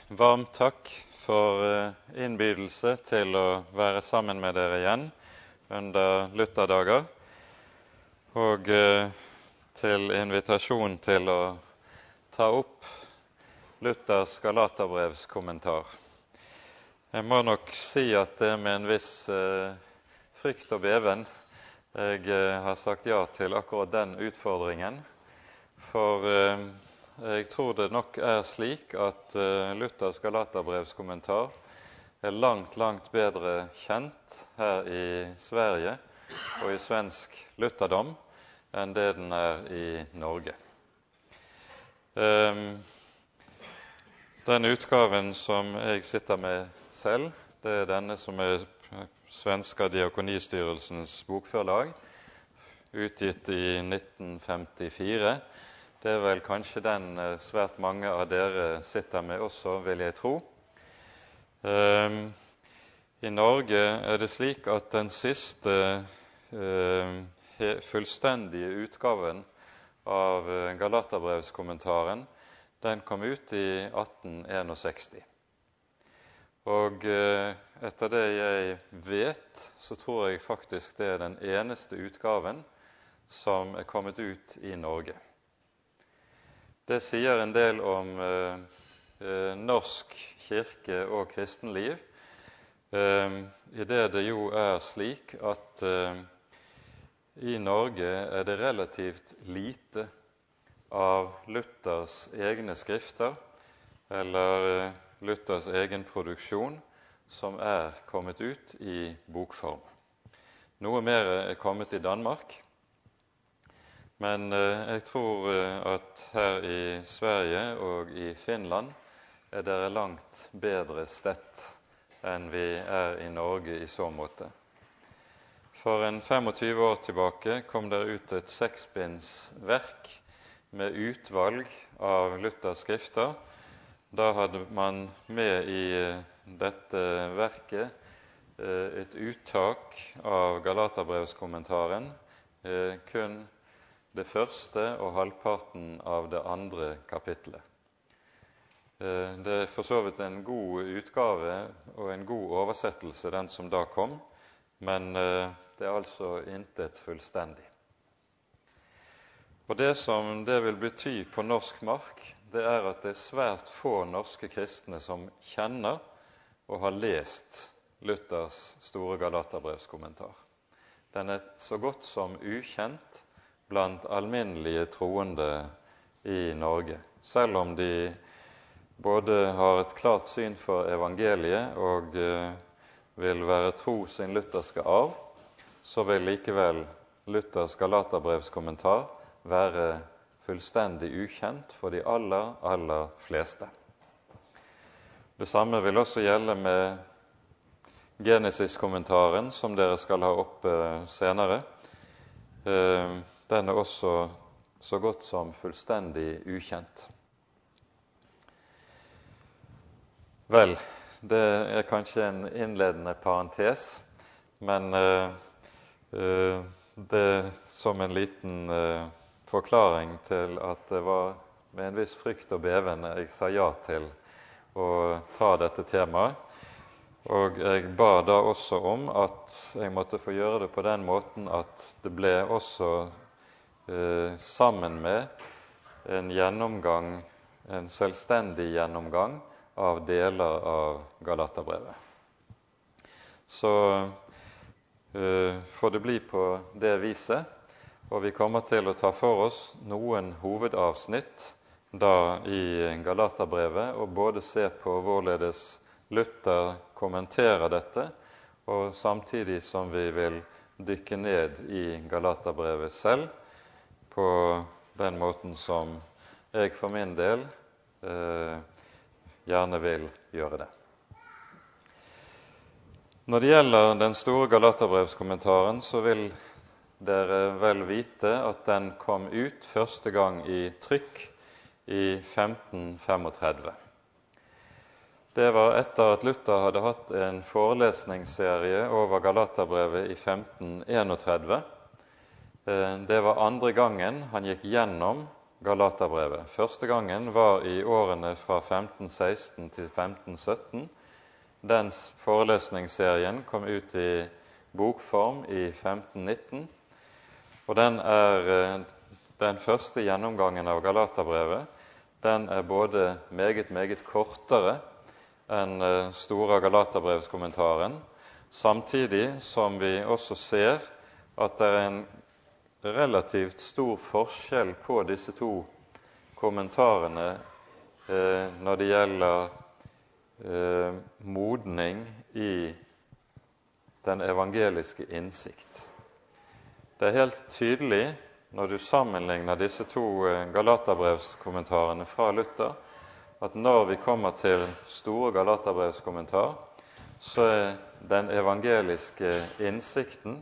Varmt takk for innbydelse til å være sammen med dere igjen under Lutherdager, og til invitasjon til å ta opp Luthers Galaterbrevskommentar. Jeg må nok si at det med en viss frykt og beven jeg har sagt ja til akkurat den utfordringen, for jeg tror det nok er slik at Luthers Galaterbrevskommentar er langt bedre kjent her i Sverige og i svensk lutherdom enn det den er i Norge. Den utgaven som jeg sitter med selv, det er denne som er Svenska Diakonistyrelsens bokforlag, utgitt i 1954. Det er vel kanskje den svært mange av dere sitter med også, vil jeg tro. I Norge er det slik at den siste fullstendige utgaven av Galaterbrevskommentaren, den kom ut i 1861. Og etter det jeg vet, så tror jeg faktisk det er den eneste utgaven som er kommet ut i Norge. Det sier en del om norsk kirke og kristenliv, i det jo er slik at i Norge er det relativt lite av Luthers egne skrifter eller Luthers egen produksjon som er kommet ut i bokform. Noe mer er kommet i Danmark, men jeg tror at her i Sverige og i Finland er dere langt bedre stett enn vi er i Norge i så måte. For en 25 år tilbake kom det ut et 6-bindsverk med utvalg av Luthers skrifter. Da hadde man med i dette verket et uttak av Galaterbrevskommentaren, kun det første og halvparten av det andre kapitlet. Det er for så vidt en god utgave og en god oversettelse, den som da kom, men det er altså intet fullstendig. Og det som det vil bety på norsk mark, det er at det er svært få norske kristne som kjenner og har lest Luthers store Galaterbrevskommentar. Den er så godt som ukjent blant alminnelige troende i Norge, selv om de både har et klart syn for evangeliet og vil være tro sin lutherske arv, så vil likevel Luthers Galaterbrevskommentar være fullstendig ukjent for de aller fleste. Det samme vil også gjelde med Genesis-kommentaren, som dere skal ha oppe senere. Den er også så godt som fullstendig ukjent. Vel, det er kanskje en innledende parentes, men det som en liten forklaring til at det var med en viss frykt og beven jeg sa ja til å ta dette temaet. Og jeg ba da også om at jeg måtte få gjøre det på den måten at det ble også sammen med en gjennomgang, en selvstendig gjennomgang av deler av Galaterbrevet. Så får det bli på det viset, og vi kommer til å ta for oss noen hovedavsnitt da i Galaterbrevet, og både se på hvorledes Luther kommenterer dette, og samtidig som vi vil dykke ned i Galaterbrevet selv, på den måten som jeg for min del gjerne vil gjøre det. Når det gjelder den store Galaterbrevskommentaren, så vil dere vel vite at den kom ut første gang i trykk i 1535. Det var etter at Luther hadde hatt en forelesningsserie over Galaterbrevet i 1531. Det var andre gangen han gikk gjennom Galaterbrevet. Første gangen var i årene fra 1516 til 1517. Den forelesningsserien kom ut i bokform i 1519, og den første gjennomgangen av Galaterbrevet. Den er både meget kortere enn store Galaterbrevskommentaren, samtidig som vi også ser at det er en relativt stor forskjell på disse to kommentarene når det gjelder modning i den evangeliske innsikt. Det er helt tydelig når du sammenligner disse to Galaterbrevskommentarene fra Luther, at når vi kommer til store Galaterbrevskommentar, så er den evangeliske innsikten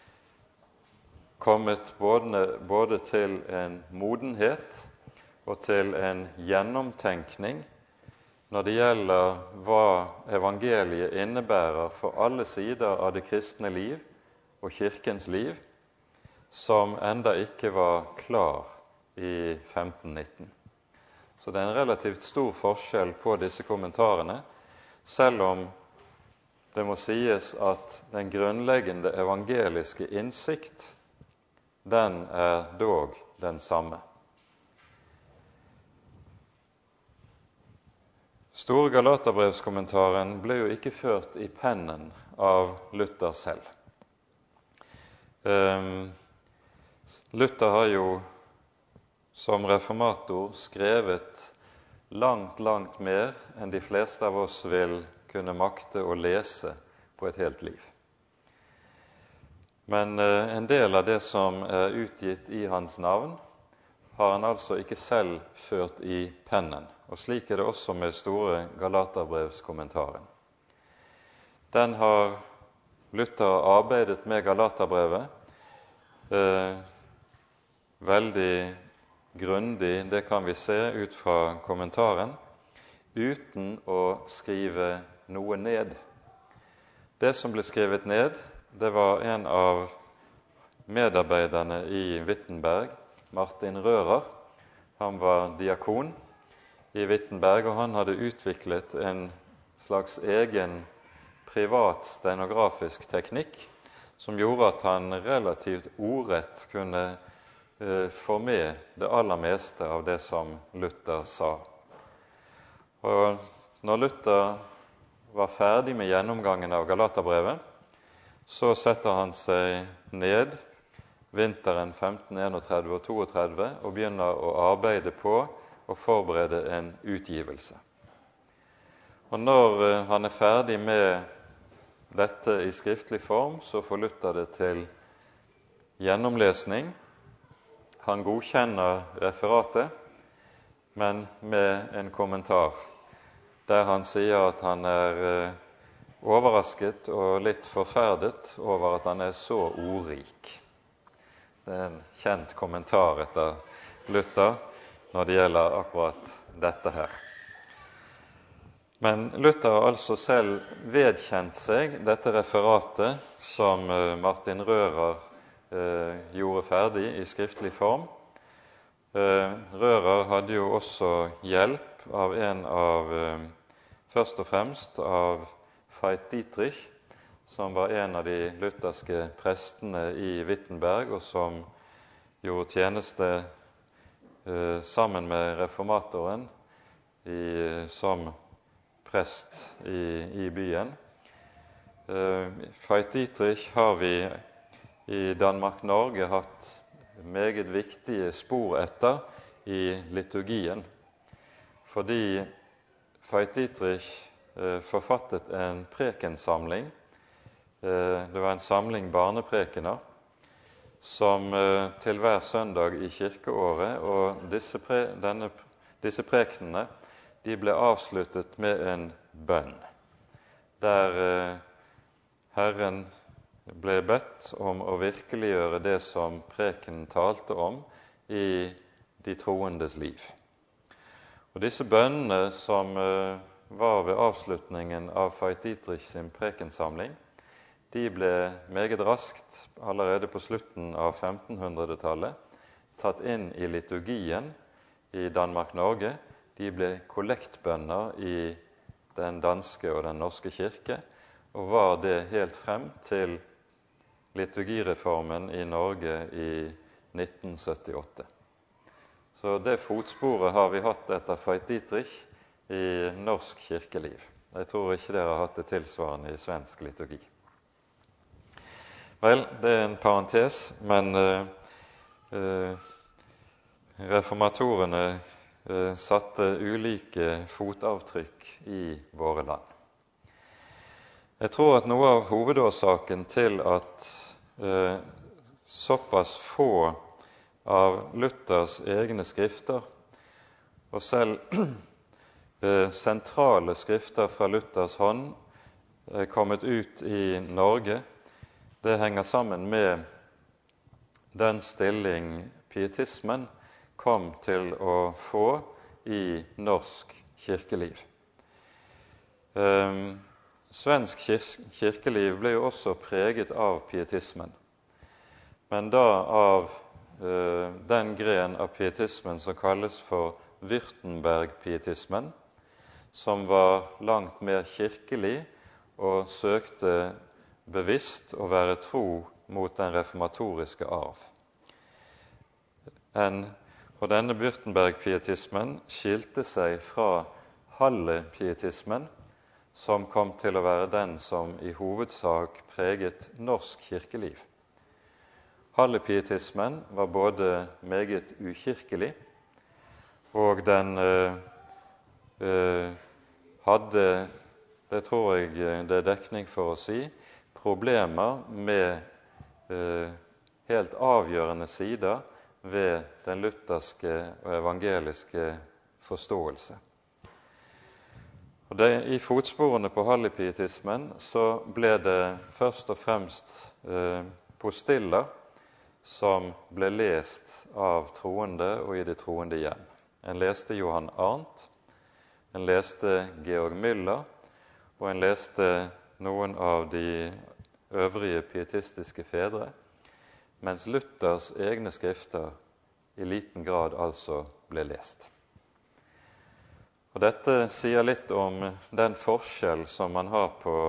kommet både til en modenhet og til en gjennomtenkning når det gjelder hva evangeliet innebærer for alle sider av det kristne liv og kirkens liv, som enda ikke var klar i 1519. Så det er en relativt stor forskjell på disse kommentarene, selv om det må sies at den grunnleggende evangeliske innsikt, den er dog den samme. Store Galaterbrevskommentaren ble jo ikke ført i pennen av Luther selv. Luther har jo som reformator skrevet langt mer enn de fleste av oss vil kunne makte å lese på et helt liv. Men en del av det som er utgitt i hans navn, har han altså ikke selv ført i pennen, og slik er det også med store Galaterbrevskommentaren. Den har Luther arbeidet med Galaterbrevet veldig grundig, det kan vi se ut fra kommentaren, uten å skrive noe ned. Det som ble skrevet ned, det var en av medarbeiderne i Wittenberg, Martin Rører. Han var diakon i Wittenberg, og han hadde utviklet en slags egen privat stenografisk teknikk som gjorde at han relativt ordrett kunne få med det aller meste av det som Luther sa. Og når Luther var ferdig med gjennomgangen av Galaterbrevet, så setter han seg ned vinteren 1531 og 32 og begynner å arbeide på å forberede en utgivelse. Og når han er ferdig med dette i skriftlig form, så får Luther det til gjennomlesning. Han godkjenner referatet, men med en kommentar, der han sier at han er overrasket og litt forferdet over at han er så ordrik. Det er en kjent kommentar etter Luther når det gjelder akkurat dette her. Men Luther har altså selv vedkjent seg dette referatet som Martin Rører gjorde ferdig i skriftlig form. Rører hadde jo også hjelp av først og fremst av Veit Dietrich, som var en av de lutherske prestene i Wittenberg, og som gjorde tjeneste sammen med reformatoren som prest i byen. Veit Dietrich har vi i Danmark-Norge hatt meget viktige spor etter i liturgien, fordi Veit Dietrich forfattet en prekensamling. Det var en samling barneprekener som til hver søndag i kirkeåret, og disse prekenene de ble avsluttet med en bønn, der Herren ble bedt om å virkeliggjøre det som prekenen talte om i de troendes liv. Og disse bønnene som var ved avslutningen av Veit Dietrich sin prekensamling, de ble meget raskt, allerede på slutten av 1500-tallet, tatt inn i liturgien i Danmark-Norge. De ble kollektbønner i den danske og den norske kirke, og var det helt frem til liturgireformen i Norge i 1978. Så det fotsporet har vi hatt etter Veit Dietrich i norsk kirkeliv. Jeg tror ikke dere har hatt det tilsvarende i svensk liturgi. Vel, det er en parentes, men reformatorene satte ulike fotavtrykk i våre land. Jeg tror at noe av hovedårsaken til at såpass få av Luthers egne skrifter, og selv sentrale skrifter fra Luthers hånd, kommet ut i Norge, det henger sammen med den stilling pietismen kom til å få i norsk kirkeliv. Svensk kirkeliv ble jo også preget av pietismen, men da av den gren av pietismen som kalles for Württemberg-pietismen, som var langt mer kirkelig og søkte bevisst å være tro mot den reformatoriske arv. Og denne Württemberg-pietismen skilte seg fra Halle-pietismen, som kom til å være den som i hovedsak preget norsk kirkeliv. Halle-pietismen var både meget ukirkelig, og den hadde, det tror jeg det er dekning for å si, problemer med helt avgjørende sider ved den lutherske og evangeliske forståelse. Og i fotsporene på Halle-pietismen så ble det først og fremst postiller som ble lest av troende og i det troende hjem. En leste Johan Arndt, en leste Georg Müller, og en leste noen av de øvrige pietistiske fedre, mens Luthers egne skrifter i liten grad altså ble lest. Og dette sier litt om den forskjell som man har på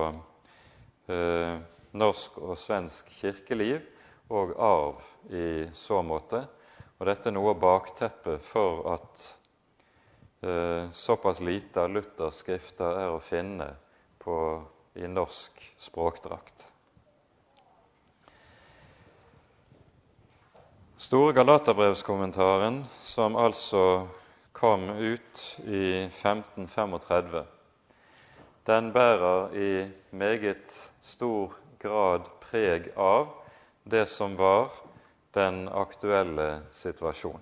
norsk og svensk kirkeliv og arv i så måte, og dette er noe bakteppet for at såpass lite av Luthers skrifter er å finne i norsk språkdrakt. Store Galaterbrevskommentaren, som altså kom ut i 1535, den bærer i meget stor grad preg av det som var den aktuelle situasjonen.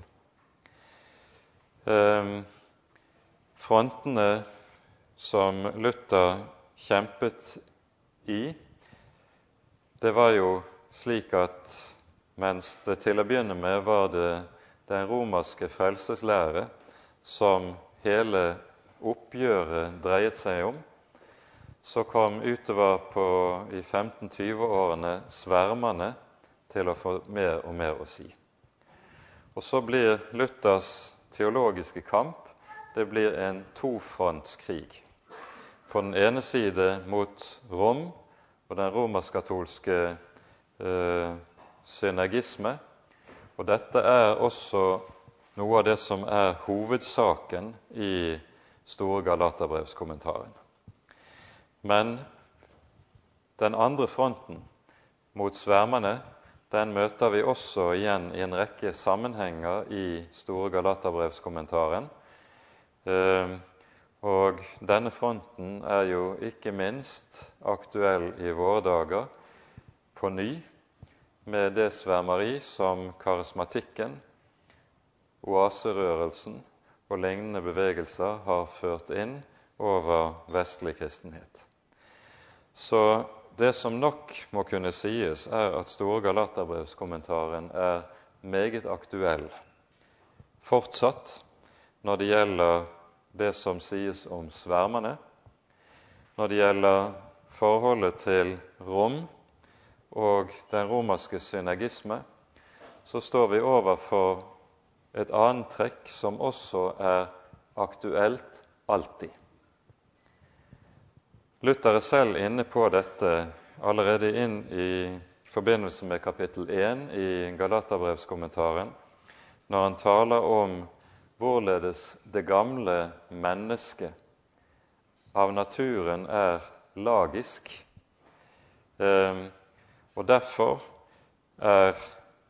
Frontene som Luther kjempet i, det var jo slik at mens det til å begynne med var det den romerske frelseslære som hele oppgjøret dreiet seg om, så kom utover i 1520-årene svermerne til å få mer og mer å si. Og så blir Luthers teologiske kamp, det blir en tofrontskrig. På den ene side mot Rom og den romersk-katolske synergisme, og dette er også noe av det som er hovedsaken i Store Galaterbrevskommentaren. Men den andre fronten mot svermerne, den møter vi også igjen i en rekke sammenhenger i Store Galaterbrevskommentaren. Og denne fronten er jo ikke minst aktuell i våre dager på ny, med det svermeri som karismatikken, oaserørelsen og lignende bevegelser har ført inn over vestlig kristenhet. Så det som nok må kunne sies, er at Store Galaterbrevskommentaren er meget aktuell fortsatt når det gjelder det som sies om svermerne, når det gjelder forholdet til Rom og den romerske synergisme, så står vi overfor et annet trekk som også er aktuelt alltid. Luther er selv inne på dette allerede inn i forbindelse med kapittel 1 i Galaterbrevskommentaren, når han taler om hvorledes det gamle mennesket av naturen er lagisk, og derfor er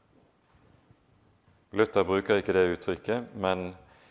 Luther bruker ikke det uttrykket, men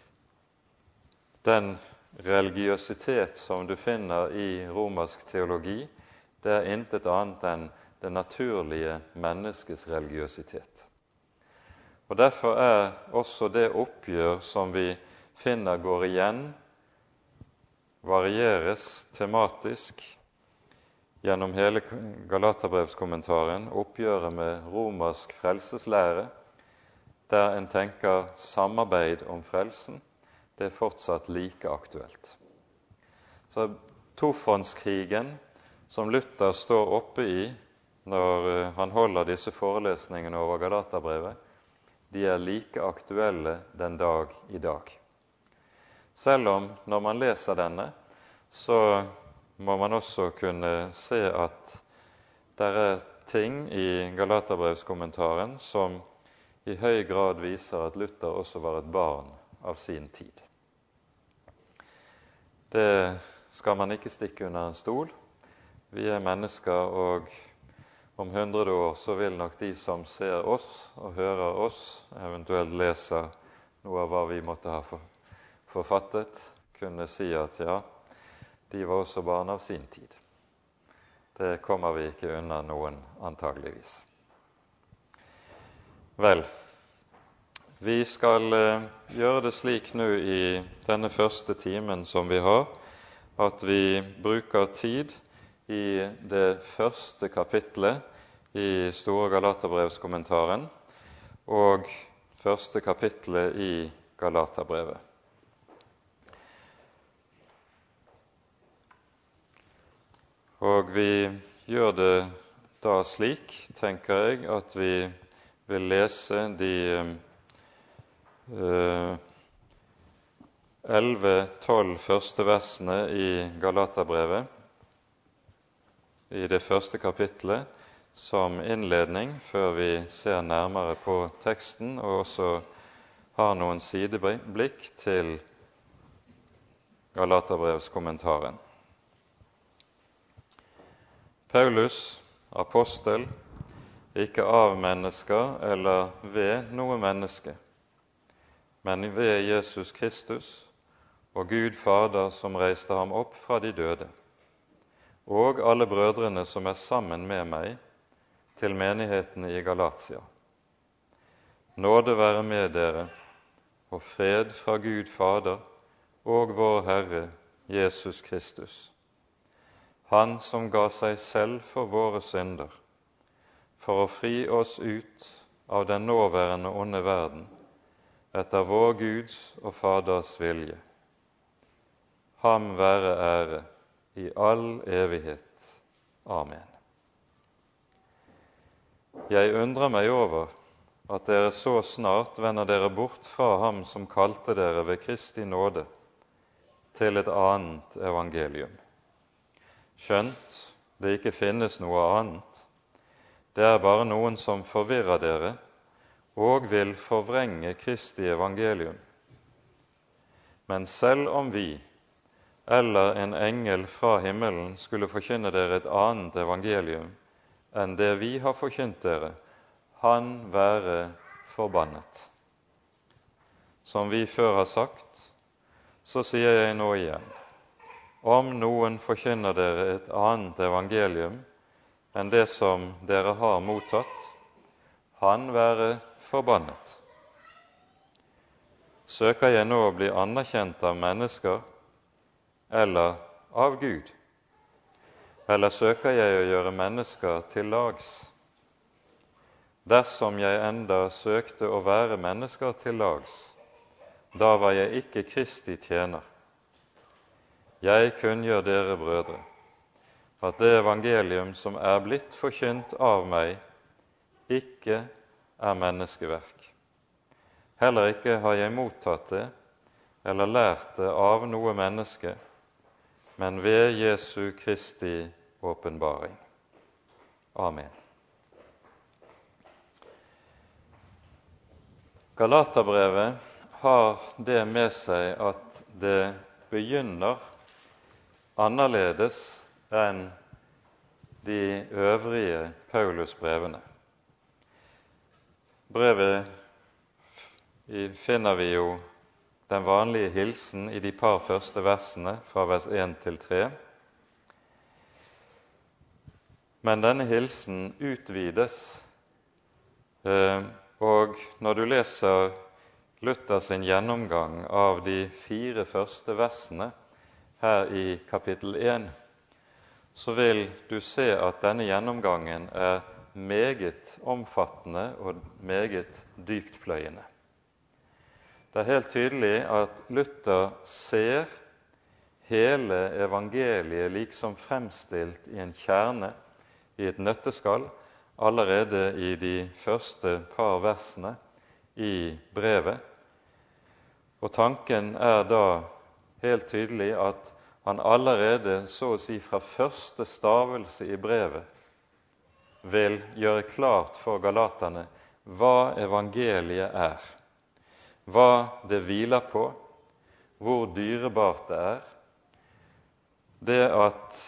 den religiøsitet som du finner i romersk teologi, det er intet annet enn det naturlige menneskets religiøsitet. Og derfor er også det oppgjør som vi finner går igjen, varieres tematisk gjennom hele Galaterbrevskommentaren, oppgjøret med romersk frelseslære, der en tenker samarbeid om frelsen, det er fortsatt like aktuelt. Så tofrontskrigen som Luther står oppe i når han holder disse forelesningene over Galaterbrevet, de er like aktuelle den dag i dag. Selv om når man leser denne, så må man også kunne se at det er ting i Galaterbrevskommentaren som i høy grad viser at Luther også var et barn av sin tid. Det skal man ikke stikke under en stol. Vi er mennesker, og om 100 år så vil nok de som ser oss og hører oss, eventuelt leser noe av hva vi måtte ha forfattet, kunne si at ja, de var også barn av sin tid. Det kommer vi ikke unna noen antageligvis. Vel, vi skal gjøre det slik nå i denne første timen som vi har, at vi bruker tid i det første kapitlet i Store Galaterbrevskommentaren og første kapitlet i Galaterbrevet. Og vi gjør det da slik, tenker jeg, at vi vil lese de 11-12 første versene i Galaterbrevet, i det første kapitlet, som innledning, før vi ser nærmere på teksten, og også har noen sideblikk til Galaterbrevskommentaren. Paulus, apostel, ikke av mennesker eller ved noe menneske, men ved Jesus Kristus og Gud Fader som reiste ham opp fra de døde, og alle brødrene som er sammen med meg, til menighetene i Galatia. Nåde være med dere, og fred fra Gud Fader og vår Herre Jesus Kristus. Han som ga seg selv for våre synder, for å fri oss ut av den nåværende onde verden, etter vår Guds og Faders vilje. Ham være ære i all evighet. Amen. Jeg undrer meg over at dere så snart vender dere bort fra ham som kalte dere ved Kristi nåde, til et annet evangelium. Skjønt det ikke finnes noe annet, det er bare noen som forvirrer dere og vil forvrenge Kristi evangelium. Men selv om vi eller en engel fra himmelen skulle forkynne dere et annet evangelium enn det vi har forkynt dere, han være forbannet. Som vi før har sagt, så sier jeg nå igjen, om noen forkynner dere et annet evangelium enn det som dere har mottatt, han være forbannet. Søker jeg nå å bli anerkjent av mennesker eller av Gud? Eller søker jeg å gjøre mennesker til lags? Dersom jeg enda søkte å være mennesker til lags, da var jeg ikke Kristi tjener. Jeg kunngjør dere, brødre, at det evangelium som er blitt forkynt av meg, ikke er menneskeverk. Heller ikke har jeg mottatt det eller lært det av noe menneske, men ved Jesu Kristi åpenbaring. Amen. Galaterbrevet har det med seg at det begynner annerledes enn de øvrige Paulusbrevene. Brevet finner vi jo den vanlige hilsen i de par første versene, fra vers 1 til 3. Men denne hilsen utvides, og når du leser Luther sin gjennomgang av de 4 første versene her i kapittel 1, så vil du se at denne gjennomgangen er meget omfattende og meget dyptpløyende. Det er helt tydelig at Luther ser hele evangeliet liksom fremstilt i en kjerne, i et nøtteskall, allerede i de første par versene i brevet. Og tanken er da helt tydelig at han allerede, så å si fra første stavelse i brevet, vil gjøre klart for galaterne hva evangeliet er, hva det hviler på, hvor dyrebart det er. Det at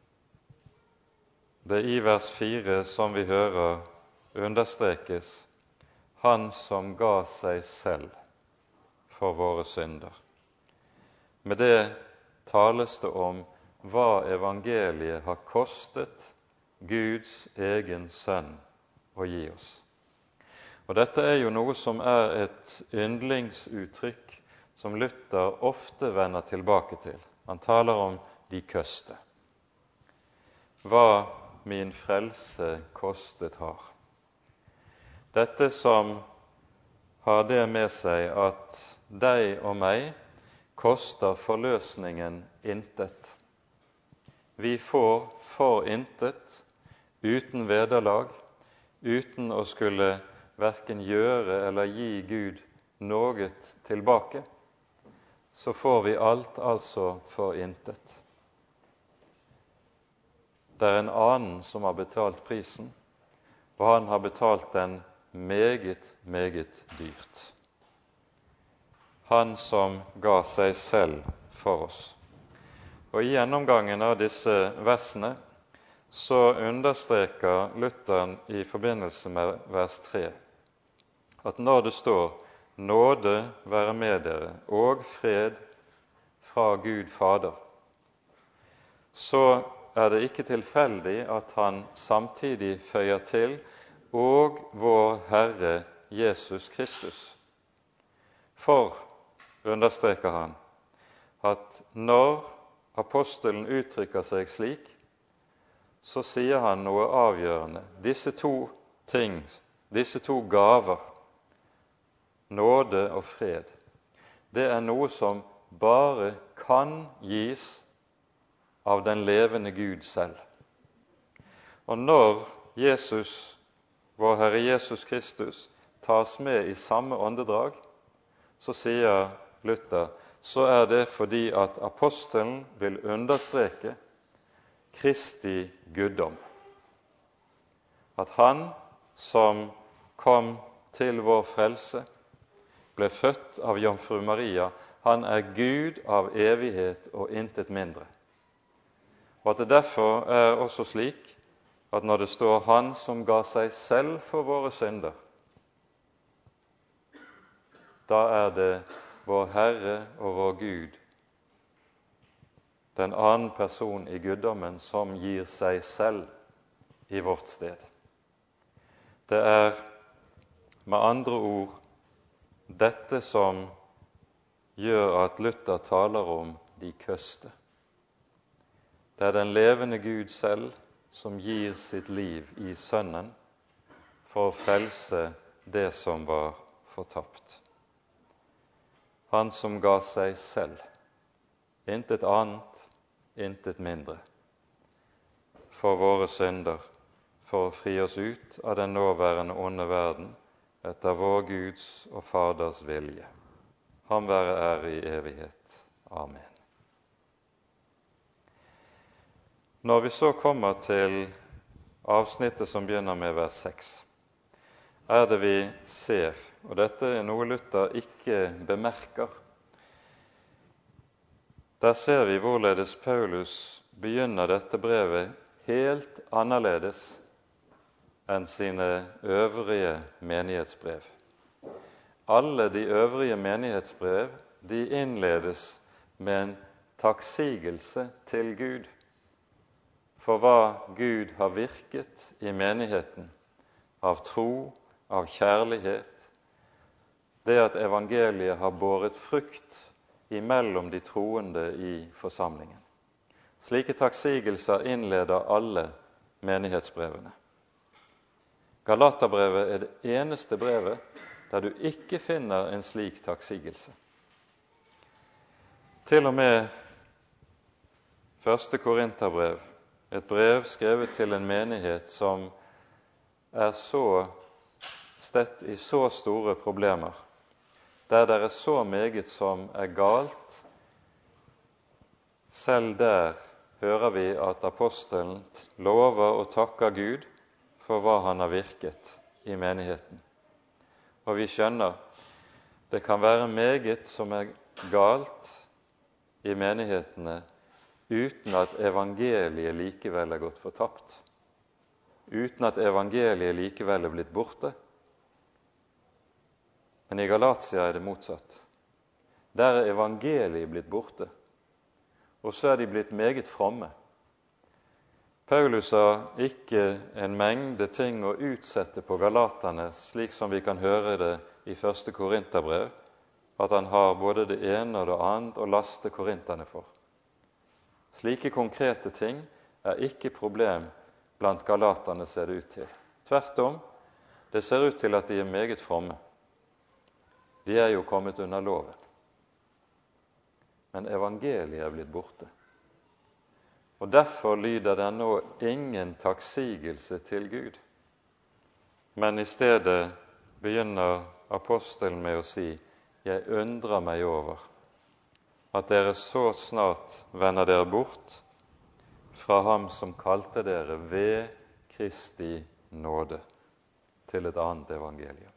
det i vers 4, som vi hører, understrekes han som ga seg selv for våre synder. Med det tales det om hva evangeliet har kostet Guds egen sønn å gi oss. Og dette er jo noe som er et yndlingsuttrykk som Luther ofte vender tilbake til. Han taler om de køste. Hva min frelse kostet har. Dette som har det med seg at deg og meg koster forløsningen intet. Vi får for intet, uten vederlag, uten å skulle hverken gjøre eller gi Gud noe tilbake, så får vi alt altså for intet. Det er en annen som har betalt prisen, og han har betalt den meget, meget dyrt. Han som ga seg selv for oss. Og i gjennomgangen av disse versene så understreker Luther i forbindelse med vers 3 at når det står «Nåde være med dere og fred fra Gud Fader», så er det ikke tilfeldig at han samtidig føyer til «og vår Herre Jesus Kristus». For, understreker han, at når apostelen uttrykker seg slik, så sier han noe avgjørende. Disse to ting, disse to gaver, nåde og fred, det er noe som bare kan gis av den levende Gud selv. Og når Jesus, vår Herre Jesus Kristus, tas med i samme åndedrag, så sier Luther, så er det fordi at apostelen vil understreke Kristi guddom. At han som kom til vår frelse, ble født av jomfru Maria, han er Gud av evighet og intet mindre. Og at det derfor er også slik at når det står han som ga seg selv for våre synder, da er det vår Herre og vår Gud, den annen person i guddommen, som gir seg selv i vårt sted. Det er med andre ord dette som gjør at Luther taler om de køste. Det er den levende Gud selv som gir sitt liv i Sønnen for å frelse det som var fortapt. Han som ga seg selv, intet annet, intet mindre, for våre synder, for å fri oss ut av den nåværende onde verden etter vår Guds og Faders vilje. Ham være ære i evighet. Amen. Når vi så kommer til avsnittet som begynner med vers 6, er det vi ser, og dette er noe Luther ikke bemerker. Der ser vi hvorledes Paulus begynner dette brevet helt annerledes enn sine øvrige menighetsbrev. Alle de øvrige menighetsbrev, de innledes med en takksigelse til Gud for hva Gud har virket i menigheten, av tro, av kjærlighet, det at evangeliet har båret frukt imellom de troende i forsamlingen. Slike takksigelser innleder alle menighetsbrevene. Galaterbrevet er det eneste brevet der du ikke finner en slik takksigelse. Til og med 1. Korinterbrev, et brev skrevet til en menighet som er så stett i så store problemer, der det er så meget som er galt, selv der hører vi at apostelen lover og takker Gud for hva han har virket i menigheten. Og vi skjønner, det kan være meget som er galt i menighetene uten at evangeliet likevel er gått fortapt, uten at evangeliet likevel er blitt borte. Men i Galatia er det motsatt. Der er evangeliet blitt borte, og så er de blitt meget fromme. Paulus har ikke en mengde ting å utsette på galaterne, slik som vi kan høre det i 1. Korinterbrev, at han har både det ene og det annet å laste korinterne for. Slike konkrete ting er ikke problem blant galaterne, ser det ut til. Tvert om, det ser ut til at de er meget fromme. De er jo kommet under loven. Men evangeliet er blitt borte. Og derfor lyder det nå ingen takksigelse til Gud. Men i stedet begynner apostelen med å si: jeg undrer meg over at dere så snart vender dere bort fra ham som kalte dere ved Kristi nåde til et annet evangelium.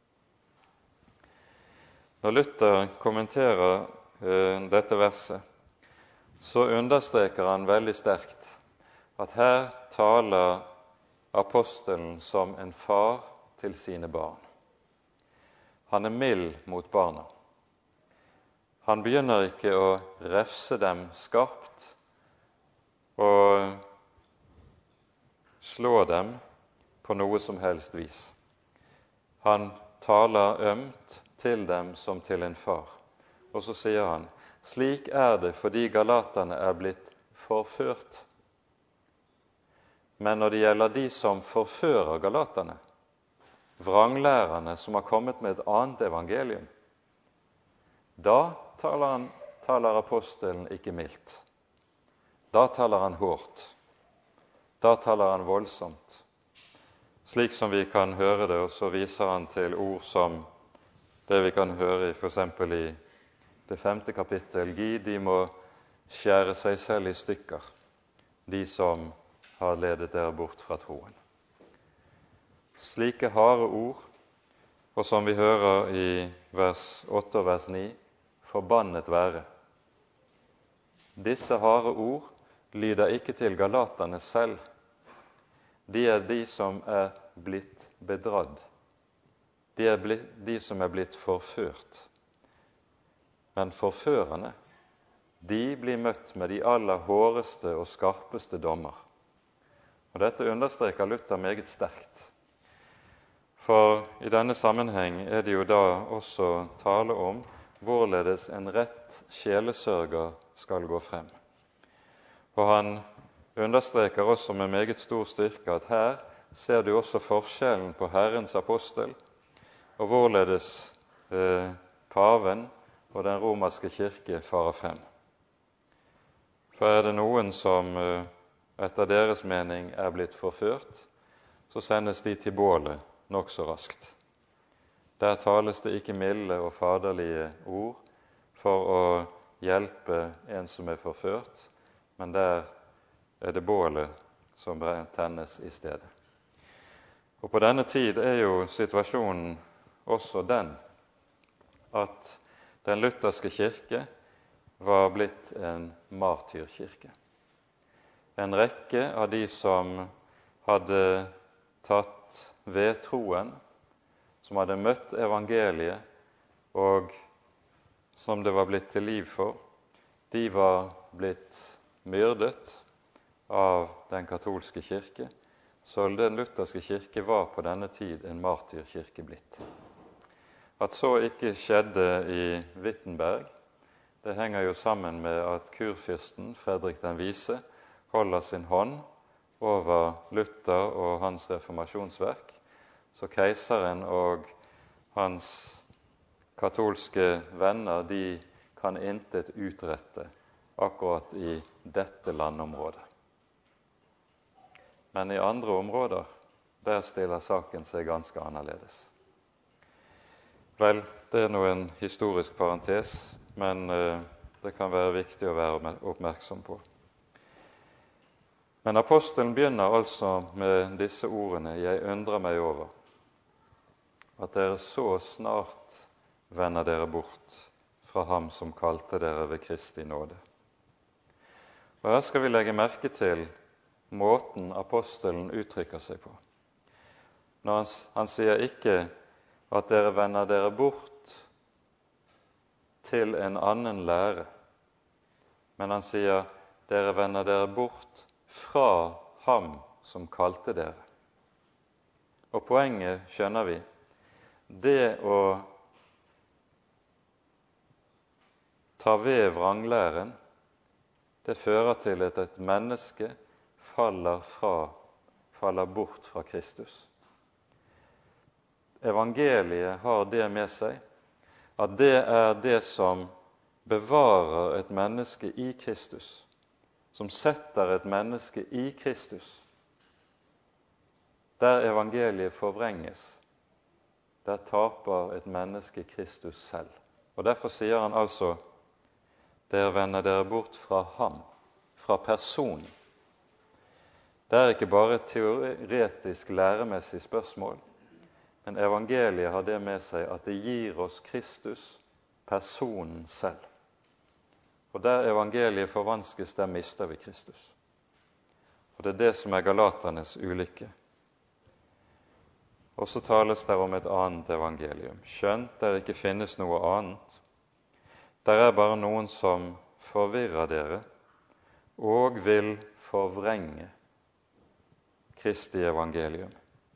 Når Luther kommenterer dette verset, så understreker han veldig sterkt at her taler apostelen som en far til sine barn. Han er mild mot barna. Han begynner ikke å refse dem skarpt og slå dem på noe som helst vis. Han taler ømt til dem som til en far. Og så sier han: slik er det fordi galaterne er blitt forført. Men når det gjelder de som forfører galaterne, vranglærerne som har kommet med et annet evangelium, da taler apostelen ikke mildt. Da taler han hårdt. Da taler han voldsomt. Slik som vi kan høre det, og så viser han til ord som det vi kan høre for eksempel i det 5. kapittel: de må skjære seg selv i stykker, de som har ledet dere bort fra troen. Slike harde ord, og som vi hører i vers 8 og vers 9, forbannet være. Disse harde ord lyder ikke til galaterne selv. De er de som er blitt bedradd. De er de som er blitt forført. Men forførerne, de blir møtt med de aller hårdeste og skarpeste dommer. Og dette understreker Luther meget sterkt. For i denne sammenheng er det jo da også tale om hvorledes en rett sjelesørger skal gå frem. Og han understreker også med meget stor styrke at her ser du også forskjellen på Herrens apostel og hvorledes paven og den romerske kirke farer frem. For er det noen som etter deres mening er blitt forført, så sendes de til bålet nok så raskt. Der tales det ikke milde og faderlige ord for å hjelpe en som er forført, men der er det bålet som tennes i stedet. Og på denne tid er jo situasjonen også den at den lutherske kirke var blitt en martyrkirke. En rekke av de som hadde tatt ved troen, som hadde møtt evangeliet, og som det var blitt til liv for, de var blitt myrdet av den katolske kirke, så den lutherske kirke var på denne tid en martyrkirke blitt. At så ikke skjedde i Wittenberg, det henger jo sammen med at kurfyrsten Fredrik den Vise holder sin hånd over Luther og hans reformasjonsverk, så keiseren og hans katolske venner, de kan intet utrette akkurat i dette landområdet. Men i andre områder, der stiller saken seg ganske annerledes. Vel, det er nå en historisk parentes, men det kan være viktig å være oppmerksom på. Men apostelen begynner altså med disse ordene: «Jeg undrer meg over at dere så snart vender dere bort fra ham som kalte dere ved Kristi nåde.» Og her skal vi legge merke til måten apostelen uttrykker seg på. Når han sier ikke at dere vender dere bort til en annen lære, men han sier dere vender dere bort fra ham som kalte dere. Og poenget skjønner vi. Det å ta ved vranglæren, det fører til at et menneske faller bort fra Kristus. Evangeliet har det med seg at det er det som bevarer et menneske i Kristus, som setter et menneske i Kristus. Der evangeliet forvrenges, der taper et menneske Kristus selv. Og derfor sier han altså: dere vender dere bort fra ham, fra personen. Det er ikke bare et teoretisk læremessig spørsmål, men evangeliet har det med seg at det gir oss Kristus, personen selv. Og der evangeliet forvanskes, der mister vi Kristus. Og det er det som er galaternes ulykke. Og så tales det om et annet evangelium. Skjønt der ikke finnes noe annet. Der er bare noen som forvirrer dere og vil forvrenge Kristi evangelium.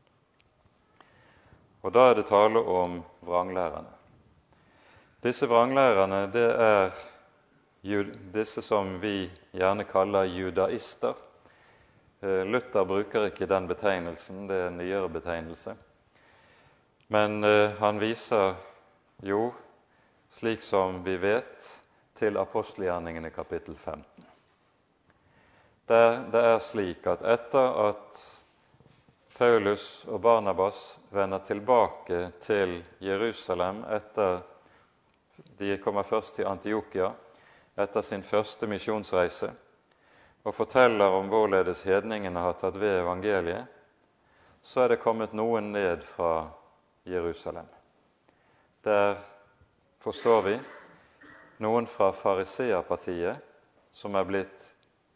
Og da er det tale om vranglærerne. Disse vranglærerne, det er disse som vi gjerne kaller judaister. Luther bruker ikke den betegnelsen, det er en nyere betegnelse. Men han viser jo, slik som vi vet, til apostelgjerningene kapittel 15. Det er slik at etter at Paulus og Barnabas vender tilbake til Jerusalem de kommer først til Antiokia etter sin første misjonsreise, og forteller om hvorledes hedningene har tatt ved evangeliet, så er det kommet noen ned fra Jerusalem. Der forstår vi noen fra fariseerpartiet som er blitt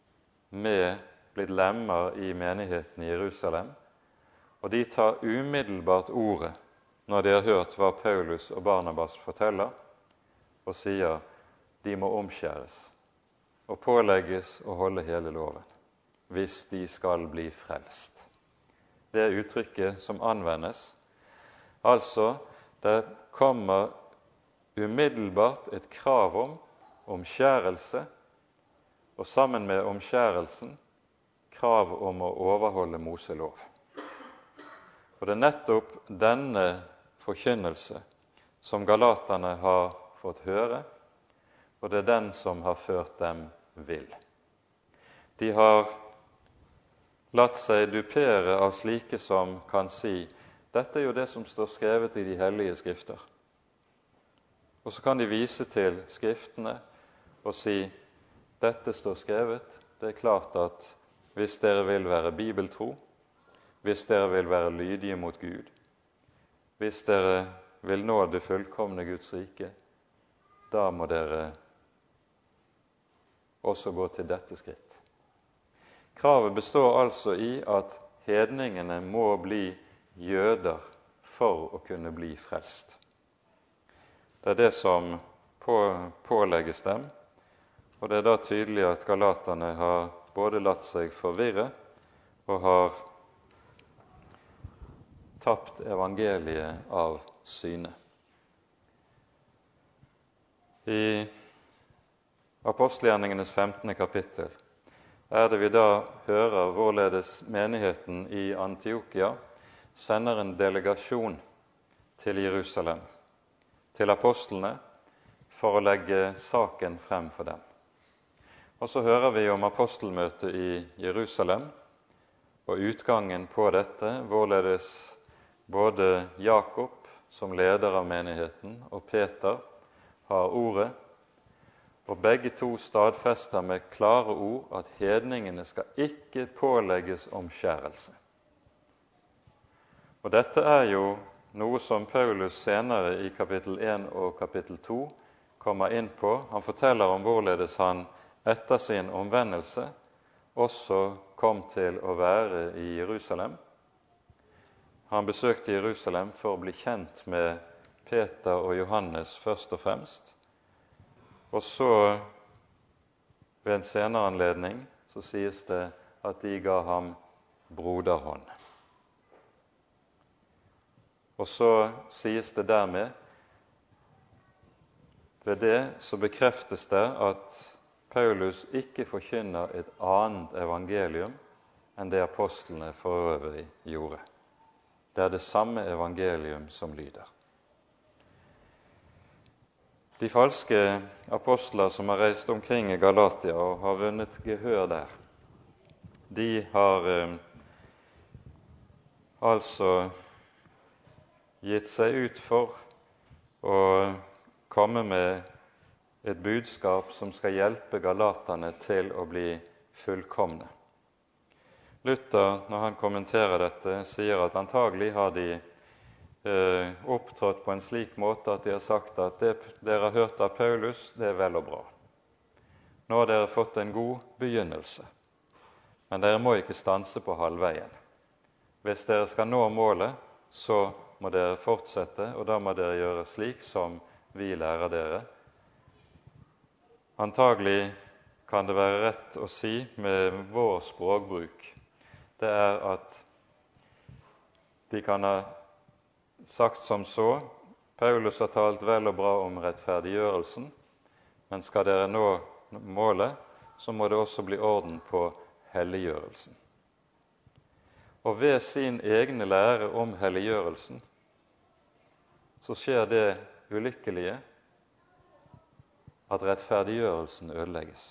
lemmer i menigheten i Jerusalem, og de tar umiddelbart ordet når de har hørt hva Paulus og Barnabas forteller, og sier de må omskjæres og pålegges å holde hele loven, hvis de skal bli frelst. Det er uttrykket som anvendes. Altså, det kommer umiddelbart et krav om omskjærelse, og sammen med omskjærelsen krav om å overholde Moselov. Og det er nettopp denne forkynnelse som galaterne har fått høre, og det er den som har ført dem vill. De har latt seg dupere av slike som kan si Dette er jo det som står skrevet i de hellige skrifter. Og så kan de vise til skriftene og si, dette står skrevet. Det er klart at hvis dere vil være bibeltro, hvis dere vil være lydige mot Gud, hvis dere vil nå det fullkomne Guds rike, da må dere også gå til dette skritt. Kravet består altså i at hedningene må bli jøder for å kunne bli frelst. Det er det som pålegges dem, og det er da tydelig at galaterne har både latt seg forvirre og har tapt evangeliet av syne. I Apostelgjerningenes 15. kapittel er det vi da hører hvorledes menigheten i Antiokia sender en delegasjon til Jerusalem, til apostlene, for å legge saken frem for dem. Og så hører vi om apostelmøtet i Jerusalem, og utgangen på dette, hvorledes både Jakob, som leder av menigheten, og Peter har ordet, og begge to stadfester med klare ord at hedningene skal ikke pålegges omskjærelse. Og dette er jo noe som Paulus senere i kapittel 1 og kapittel 2 kommer inn på. Han forteller om hvorledes han etter sin omvendelse også kom til å være i Jerusalem. Han besøkte Jerusalem for å bli kjent med Peter og Johannes først og fremst. Og så ved en senere anledning så sies det at de ga ham broderhånd. Og så sies det dermed, ved det så bekreftes det at Paulus ikke forkynner et annet evangelium enn det apostlene for øvrig gjorde. Det er det samme evangelium som lyder. De falske apostler som har reist omkring i Galatia og har vunnet gehør der, de har altså gitt seg ut for å komme med et budskap som skal hjelpe galaterne til å bli fullkomne. Luther, når han kommenterer dette, sier at antagelig har de opptrådt på en slik måte at de har sagt at det dere har hørt av Paulus, det er vel og bra. Nå har dere fått en god begynnelse, men dere må ikke stanse på halvveien. Hvis dere skal nå målet, så må dere fortsette, og da må dere gjøre slik som vi lærer dere. Antagelig kan det være rett å si med vår språkbruk, det er at de kan ha sagt som så, Paulus har talt vel og bra om rettferdiggjørelsen, men skal dere nå målet, så må det også bli orden på helliggjørelsen. Og ved sin egne lære om helliggjørelsen, så skjer det ulykkelige at rettferdiggjørelsen ødelegges.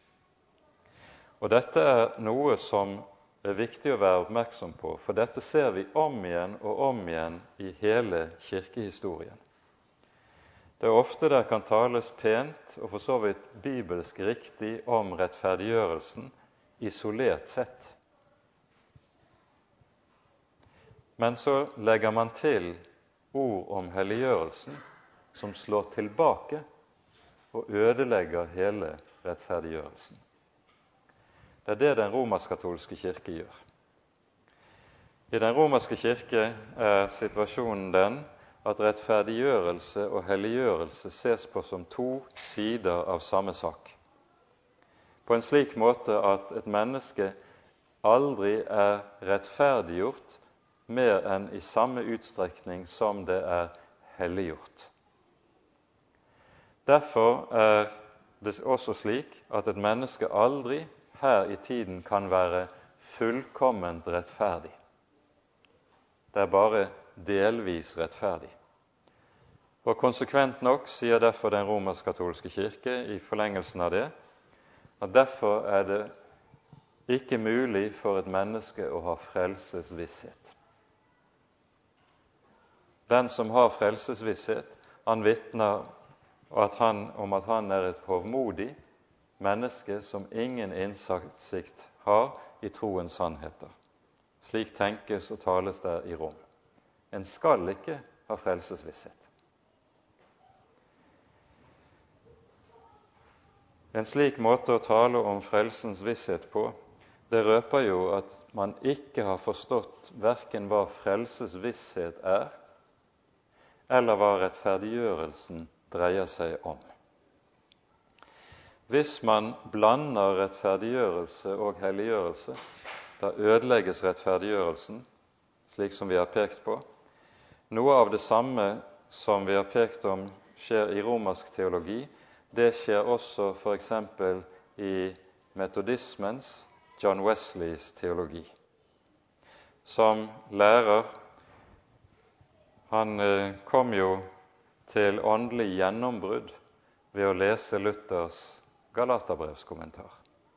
Og dette er noe som er viktig å være oppmerksom på, for dette ser vi om igjen og om igjen i hele kirkehistorien. Det er ofte der kan tales pent og for så vidt bibelsk riktig om rettferdiggjørelsen isolert sett. Men så legger man til ord om helliggjørelsen som slår tilbake og ødelegger hele rettferdiggjørelsen. Det er det den romersk-katolske kirke gjør. I den romerske kirke er situasjonen den at rettferdiggjørelse og helliggjørelse ses på som to sider av samme sak. På en slik måte at et menneske aldri er rettferdiggjort mer enn i samme utstrekning som det er helliggjort. Derfor er det også slik at et menneske aldri her i tiden kan være fullkomment rettferdig. Det er bare delvis rettferdig. Og konsekvent nok sier derfor den romersk-katolske kirke i forlengelsen av det, at derfor er det ikke mulig for et menneske å ha frelsesvisshet. Den som har frelsesvisshet, han vitner om at han er et hovmodig menneske som ingen innsikt har i troens sannheter. Slik tenkes og tales der i Rom. En skal ikke ha frelsesvisshet. En slik måte å tale om frelsens visshet på, det røper jo at man ikke har forstått hverken hva frelsesvisshet er, eller hva rettferdiggjørelsen dreier seg om. Hvis man blander rettferdiggjørelse og helliggjørelse, da ødelegges rettferdiggjørelsen, slik som vi har pekt på. Noe av det samme som vi har pekt om skjer i romersk teologi, det skjer også for eksempel i metodismens, John Wesleys teologi. Som lærer, han kom jo til åndelig gjennombrudd ved å lese Luthers Galaterbrevskommentar.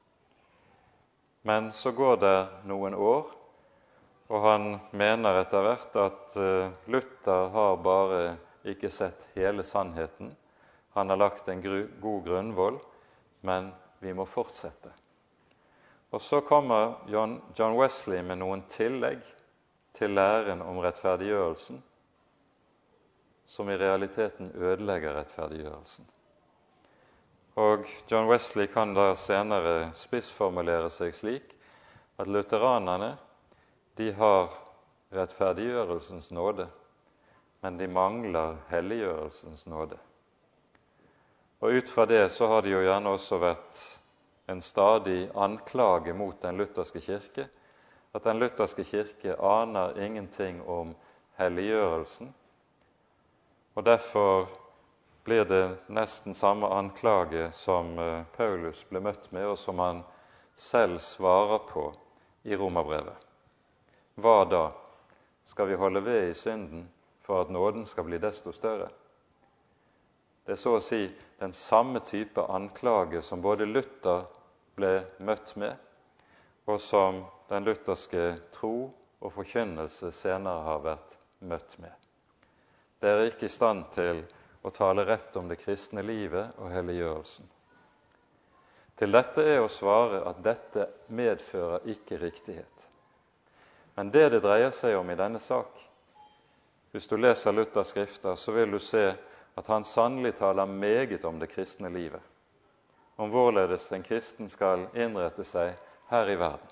Men så går det noen år, og han mener etter hvert at Luther har bare ikke sett hele sannheten. Han har lagt en god grunnvoll, men vi må fortsette. Og så kommer John Wesley med noen tillegg til læren om rettferdiggjørelsen, som i realiteten ødelegger rettferdiggjørelsen. Og John Wesley kan da senere spissformulere seg slik at lutheranerne, de har rettferdiggjørelsens nåde, men de mangler helliggjørelsens nåde. Og ut fra det så har det jo gjerne også vært en stadig anklage mot den lutherske kirke, at den lutherske kirke aner ingenting om helliggjørelsen, og derfor blir det nesten samme anklage som Paulus ble møtt med, og som han selv svarer på i Romerbrevet. Hva da? Skal vi holde ved i synden for at nåden skal bli desto større? Det er så å si den samme type anklage som både Luther ble møtt med, og som den lutherske tro og forkynnelse senere har vært møtt med. Det er ikke i stand til å tale rett om det kristne livet og helliggjørelsen. Til dette er å svare at dette medfører ikke riktighet. Men det dreier seg om i denne sak, hvis du leser Luthers skrifter, så vil du se at han sannelig taler meget om det kristne livet, om hvorledes en kristen skal innrette seg her i verden.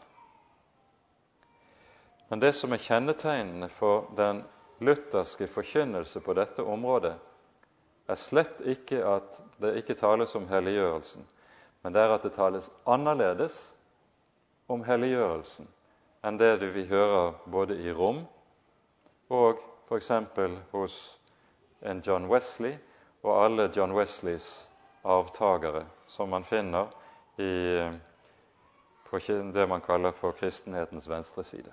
Men det som er kjennetegnende for den lutherske forkynnelse på dette området, er slett ikke at det ikke tales om helliggjørelsen, men det er at det tales annerledes om helliggjørelsen enn det vi hører både i Rom og for eksempel hos en John Wesley og alle John Wesleys avtagere, som man finner på det man kaller for kristenhetens venstre side.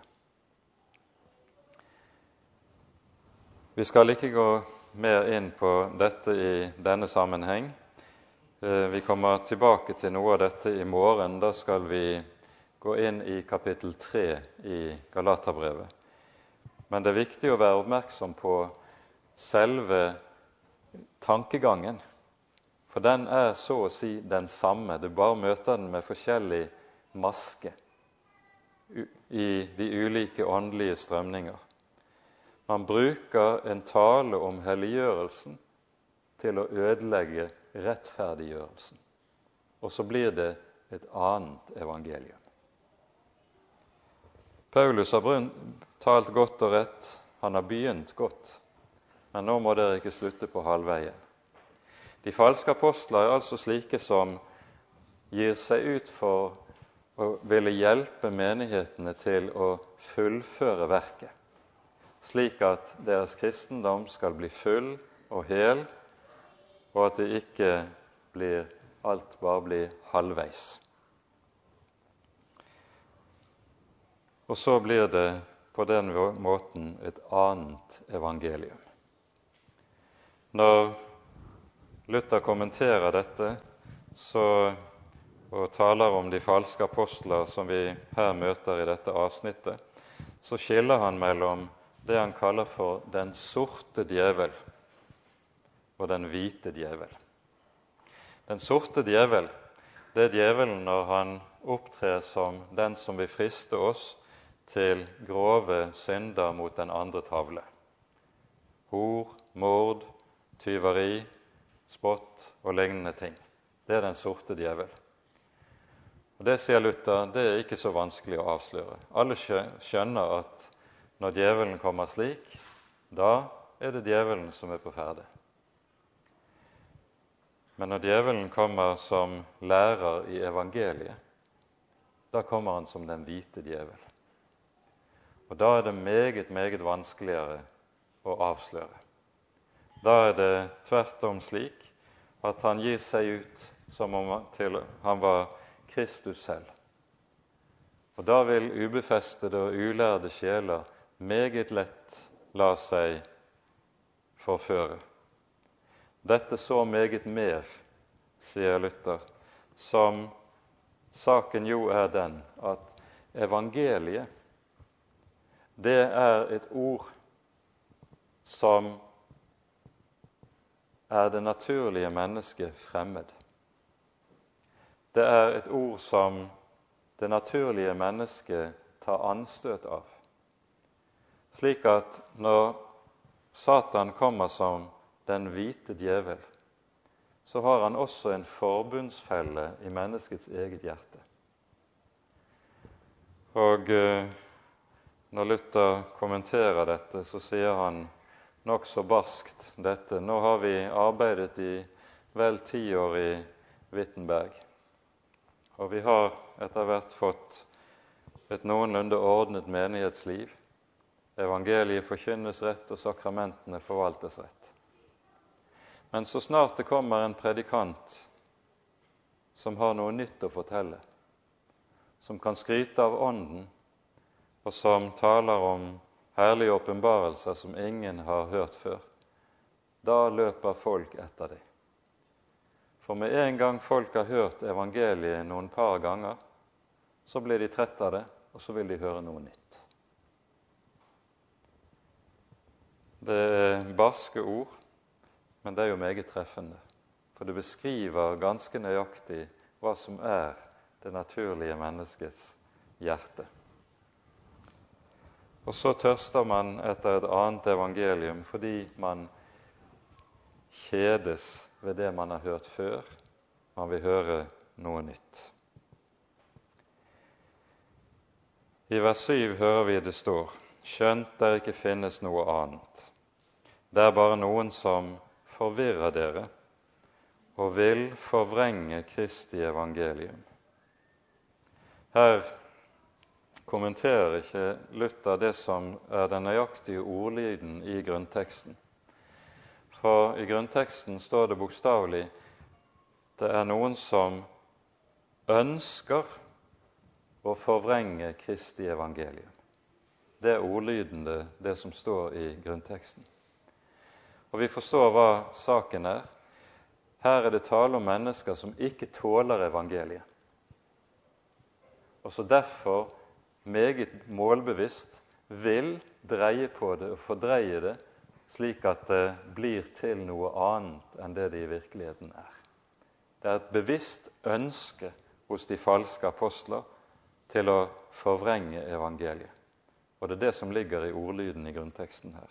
Vi skal ikke gå mer inn på dette i denne sammenheng. Vi kommer tilbake til noe av dette i morgen. Da skal vi gå inn i kapittel 3 i Galaterbrevet. Men det er viktig å være oppmerksom på selve tankegangen, for den er så å si den samme. Du bare møter den med forskjellig maske i de ulike åndelige strømninger. Man bruker en tale om helliggjørelsen til å ødelegge rettferdiggjørelsen. Og så blir det et annet evangelium. Paulus har talt godt og rett, han har begynt godt, men nå må dere ikke slutte på halvveien. De falske apostler er altså slike som gir seg ut for å ville hjelpe menighetene til å fullføre verket, slik at deres kristendom skal bli full og hel, og at det ikke alt bare blir halvveis. Og så blir det på den måten et annet evangelium. Når Luther kommenterer dette og taler om de falske apostler som vi her møter i dette avsnittet, så skiller han mellom det han kaller for den sorte djevel og den hvite djevel. Den sorte djevel, det er djevelen når han opptrer som den som vil friste oss til grove synder mot den andre tavle. Hor, mord, tyveri, spott og lignende ting. Det er den sorte djevel. Og det, sier Luther, det er ikke så vanskelig å avsløre. Alle skjønner at når djevelen kommer slik, da er det djevelen som er på ferde. Men når djevelen kommer som lærer i evangeliet, da kommer han som den hvite djevel. Og da er det meget, meget vanskeligere å avsløre. Da er det tvert om slik at han gir seg ut som om han var Kristus selv. Og da vil ubefestede og ulærde sjeler meget lett la seg forføre. Dette så meget mer, sier Luther, som saken jo er den at evangeliet, det er et ord som er det naturlige mennesket fremmed. Det er et ord som det naturlige mennesket tar anstøt av. Slik at når Satan kommer som den hvite djevel, så har han også en forbundsfelle i menneskets eget hjerte. Og når Luther kommenterer dette, så sier han nok så barskt dette. Nå har vi arbeidet i vel 10 år i Wittenberg, og vi har etter hvert fått et noenlunde ordnet menighetsliv. Evangeliet forkynnes rett, og sakramentene forvaltes rett. Men så snart det kommer en predikant som har noe nytt å fortelle, som kan skryte av ånden, og som taler om herlige åpenbarelser som ingen har hørt før, da løper folk etter det. For med en gang folk har hørt evangeliet noen par ganger, så blir de trett av det, og så vil de høre noe nytt. Det er barske ord, men det er jo meget treffende, for det beskriver ganske nøyaktig hva som er det naturlige menneskets hjerte. Og så tørster man etter et annet evangelium fordi man kjedes ved det man har hørt før. Man vil høre noe nytt. I vers 7 hører vi det står: skjønt der ikke finnes noe annet. Det er bare noen som forvirrer dere og vil forvrenge Kristi evangelium. Her kommenterer ikke Luther det som er den nøyaktige ordlyden i grunnteksten. For i grunnteksten står det bokstavelig: det er noen som ønsker å forvrenge Kristi evangelium. Det er ordlyden, det som står i grunnteksten. Og vi forstår hva saken er. Her er det tale om mennesker som ikke tåler evangeliet, og så derfor meget målbevisst vil dreie på det og fordreie det, slik at det blir til noe annet enn det det i virkeligheten er. Det er et bevisst ønske hos de falske apostler til å forvrenge evangeliet. Og det er det som ligger i ordlyden i grunnteksten her.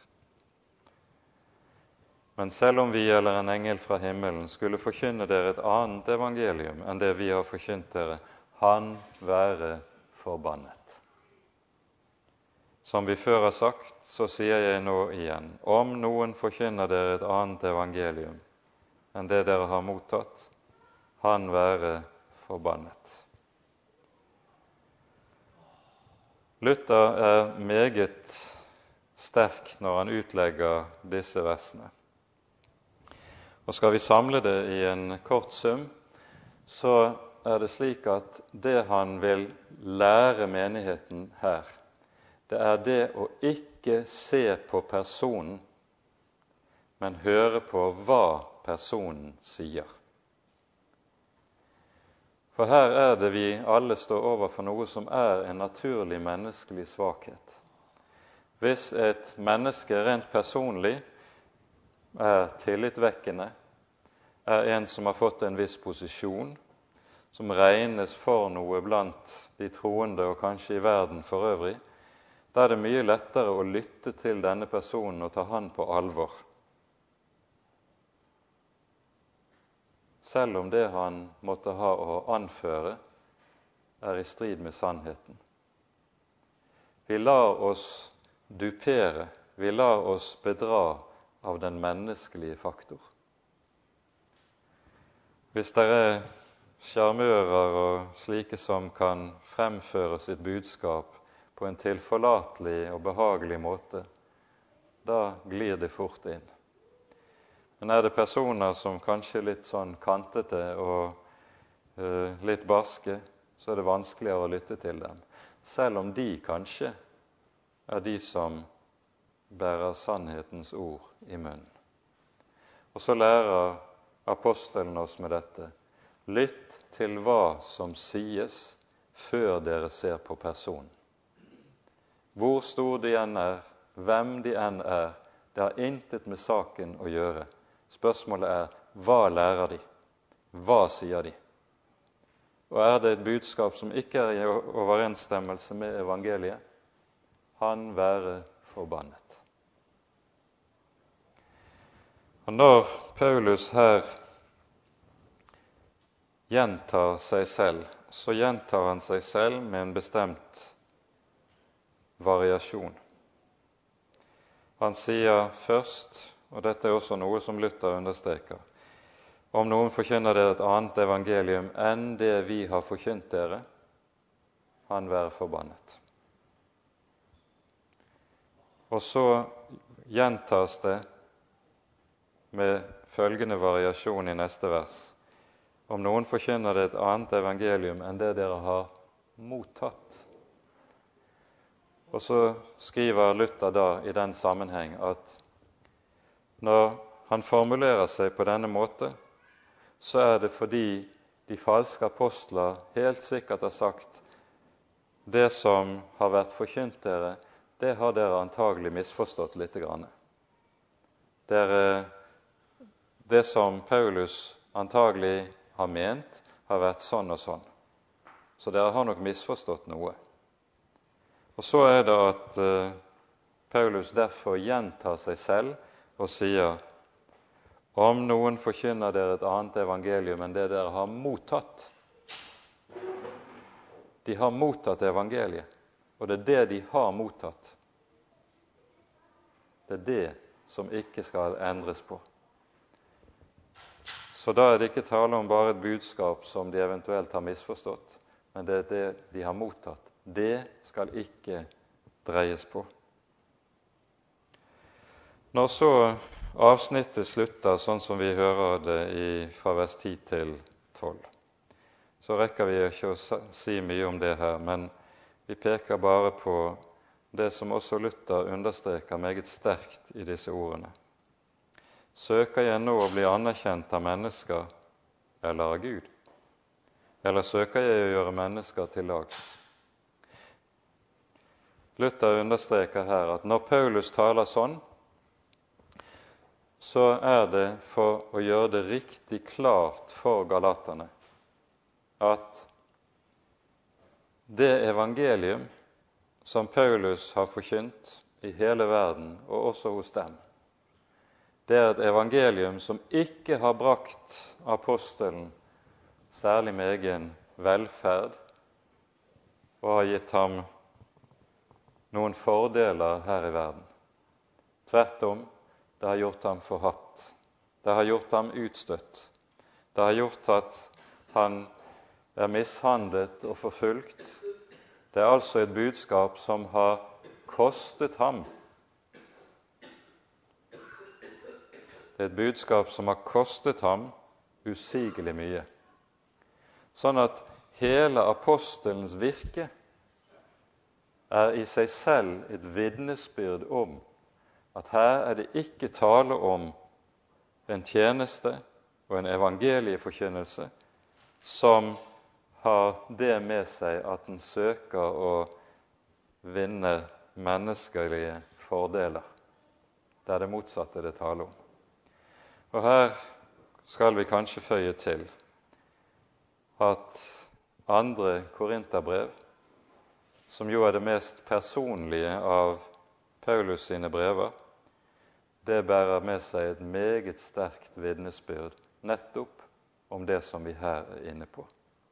Men selv om vi eller en engel fra himmelen skulle forkynne dere et annet evangelium enn det vi har forkynt dere, han være forbannet. Som vi før har sagt, så sier jeg nå igjen: om noen forkynner dere et annet evangelium enn det dere har mottatt, han være forbannet. Luther er meget sterk når han utlegger disse versene. Og skal vi samle det i en kort sum, så er det slik at det han vil lære menigheten her, det er det å ikke se på personen, men høre på hva personen sier. For her er det vi alle står overfor noe som er en naturlig menneskelig svakhet. Hvis et menneske rent personlig er tillitvekkende, er en som har fått en viss posisjon, som regnes for noe blant de troende og kanskje i verden for øvrig, da er det mye lettere å lytte til denne personen og ta han på alvor, selv om det han måtte ha å anføre er i strid med sannheten. Vi lar oss dupere, vi lar oss bedra av den menneskelige faktor. Hvis det er sjarmører og slike som kan fremføre sitt budskap på en tilforlatelig og behagelig måte, da glir det fort inn. Men er det personer som kanskje er litt sånn kantete og litt barske, så er det vanskeligere å lytte til dem, selv om de kanskje er de som bærer sannhetens ord i munnen. Og så lærer apostelen oss med dette: lytt til hva som sies, før dere ser på personen. Hvor stor de enn er, hvem de enn er, det har intet med saken å gjøre. Spørsmålet er: hva lærer de? Hva sier de? Og er det et budskap som ikke er i overensstemmelse med evangeliet, han være forbannet. Og når Paulus her gjentar seg selv, så gjentar han seg selv med en bestemt variasjon. Han sier først, og dette er også noe som Luther understreker: om noen forkynner dere et annet evangelium enn det vi har forkynt dere, han være forbannet. Og så gjentas det med følgende variasjon i neste vers: om noen forkynner det et annet evangelium enn det dere har mottatt. Og så skriver Luther da i den sammenheng at når han formulerer seg på denne måte, så er det fordi de falske apostler helt sikkert har sagt: det som har vært forkynt dere, det har dere antagelig misforstått litt grann. Det som Paulus antagelig har ment, har vært sånn og sånn. Så dere har nok misforstått noe. Og så er det at Paulus derfor gjentar seg selv og sier: om noen forkynner dere et annet evangelium enn det dere har mottatt. De har mottatt evangeliet, og det er det de har mottatt. Det er det som ikke skal endres på. Så da er det ikke tale om bare et budskap som de eventuelt har misforstått, men det er det de har mottatt. Det skal ikke dreies på. Når så avsnittet slutter sånn som vi hører det fra vers 10 til 12, så rekker vi ikke å si mye om det her, men vi peker bare på det som også Luther understreker meget sterkt i disse ordene. Søker jeg nå å bli anerkjent av mennesker eller av Gud? Eller søker jeg å gjøre mennesker til lags? Luther understreker her at når Paulus taler sånn, så er det for å gjøre det riktig klart for galaterne at det evangelium som Paulus har forkynt i hele verden, og også hos dem, det er et evangelium som ikke har brakt apostelen særlig med egen velferd og har gitt ham noen fordeler her i verden. Tvert om, det har gjort ham forhatt. Det har gjort ham utstøtt. Det har gjort at han er mishandlet og forfulgt. Det er altså et budskap som har kostet ham. Det er et budskap som har kostet ham usigelig mye. Sånn at hele apostelens virke er i seg selv et vitnesbyrd om at her er det ikke tale om en tjeneste og en evangelieforkynnelse som har det med seg at den søker å vinne menneskelige fordeler. Det er det motsatte det taler om. Og her skal vi kanskje føye til at 2. Korinterbrev, som jo er det mest personlige av Paulus sine brever, det bærer med seg et meget sterkt vitnesbyrd nettopp om det som vi her er inne på.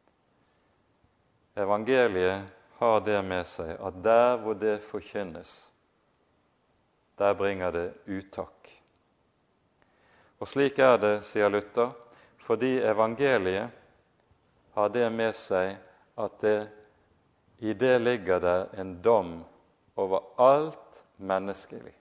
Evangeliet har det med seg at der hvor det forkynnes, der bringer det uttak. Og slik er det, sier Luther, fordi evangeliet har det med seg at i det ligger det en dom over alt menneskelig.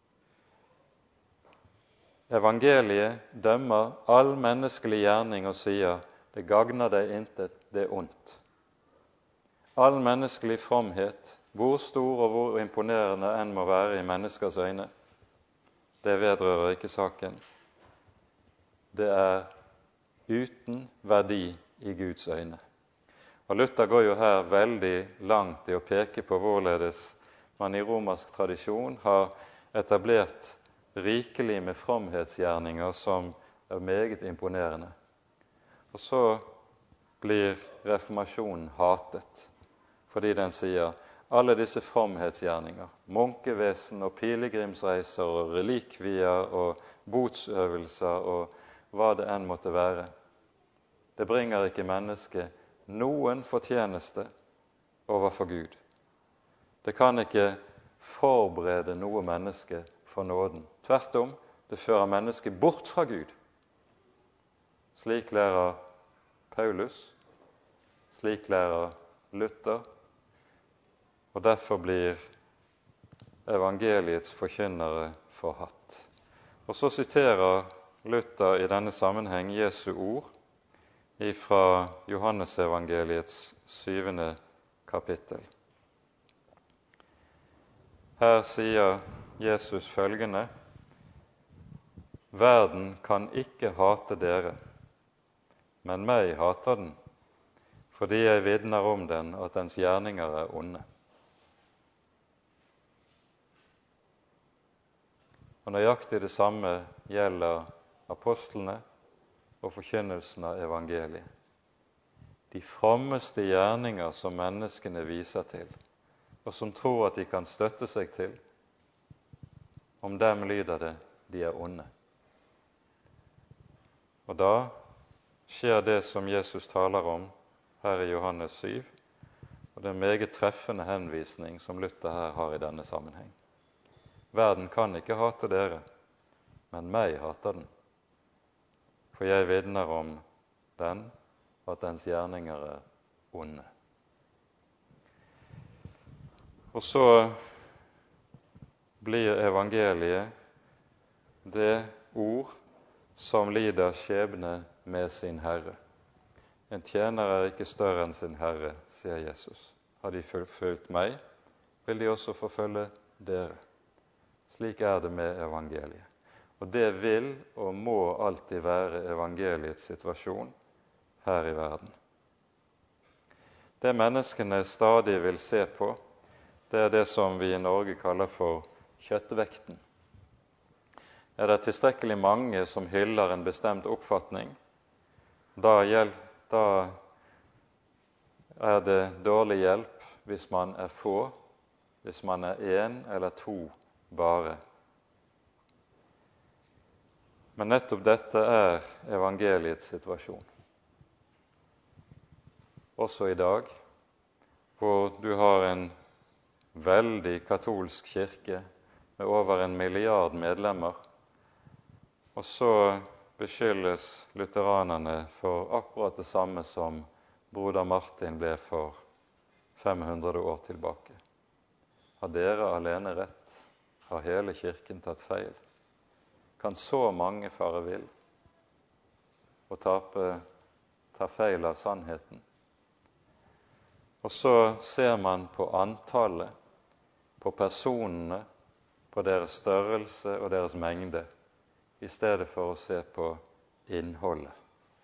Evangeliet dømmer all menneskelig gjerning og sier, det gagner deg intet, det er ondt. All menneskelig fromhet, hvor stor og hvor imponerende enn må være i menneskers øyne, det vedrører ikke saken. Det er uten verdi i Guds øyne. Og Luther går jo her veldig langt i å peke på hvorledes man i romersk tradisjon har etablert rikelig med fromhetsgjerninger som er meget imponerende. Og så blir reformasjonen hatet, fordi den sier alle disse fromhetsgjerninger, munkevesen og pilegrimsreiser og relikvier og botsøvelser og hva det enn måtte være, det bringer ikke mennesket noen fortjeneste overfor Gud. Det kan ikke forberede noe menneske for nåden. Tvert om, det fører mennesket bort fra Gud. Slik lærer Paulus, slik lærer Luther, og derfor blir evangeliets forkynnere forhatt. Og så siterer Luther i denne sammenheng Jesu ord fra Johannesevangeliets 7. kapittel. Her sier Jesus følgende: verden kan ikke hate dere, men meg hater den, fordi jeg vitner om den at dens gjerninger er onde. Og nøyaktig det samme gjelder apostlene og forkynnelsen av evangeliet. De frommeste gjerninger som menneskene viser til, og som tror at de kan støtte seg til, om dem lyder det, de er onde. Og da skjer det som Jesus taler om her i Johannes 7, og det er en meget treffende henvisning som Luther her har i denne sammenheng. Verden kan ikke hate dere, men meg hater den, for jeg vitner om den, at dens gjerninger er onde. Og så blir evangeliet det ord som lider skjebne med sin Herre. En tjener er ikke større enn sin Herre, sier Jesus. Har de fulgt meg, vil de også forfølge dere. Slik er det med evangeliet. Og det vil og må alltid være evangeliets situasjon her i verden. Det menneskene stadig vil se på, det er det som vi i Norge kaller for kjøttvekten. Er det tilstrekkelig mange som hyller en bestemt oppfatning, da er det dårlig hjelp hvis man er få, hvis man er en eller to bare. Men nettopp dette er evangeliets situasjon. Også i dag, hvor du har en veldig katolsk kirke med over 1 milliard medlemmer, og så beskyldes lutheranerne for akkurat det samme som broder Martin ble for 500 år tilbake. Har dere alene rett? Har hele kirken tatt feil? Kan så mange fare vill og ta feil av sannheten? Og så ser man på antallet, på personene, på deres størrelse og deres mengde, i stedet for å se på innholdet.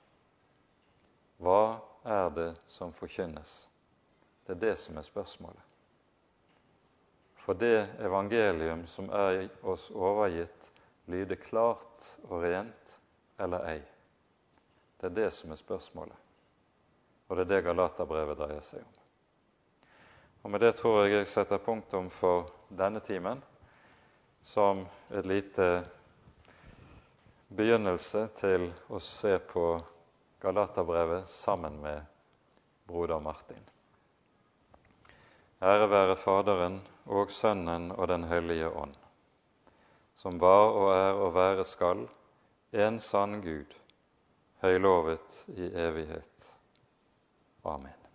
Hva er det som forkynnes? Det er det som er spørsmålet. for det evangelium som er oss overgitt, lyde klart og rent eller ei? Det er det som er spørsmålet, og det er det Galaterbrevet dreier seg om. Og med det tror jeg setter punktum for denne timen, som et lite begynnelse til å se på Galaterbrevet sammen med broder Martin. Ære være Faderen og Sønnen og den hellige ånd, som var og er og være skal, en sann Gud, høylovet i evighet. Amen.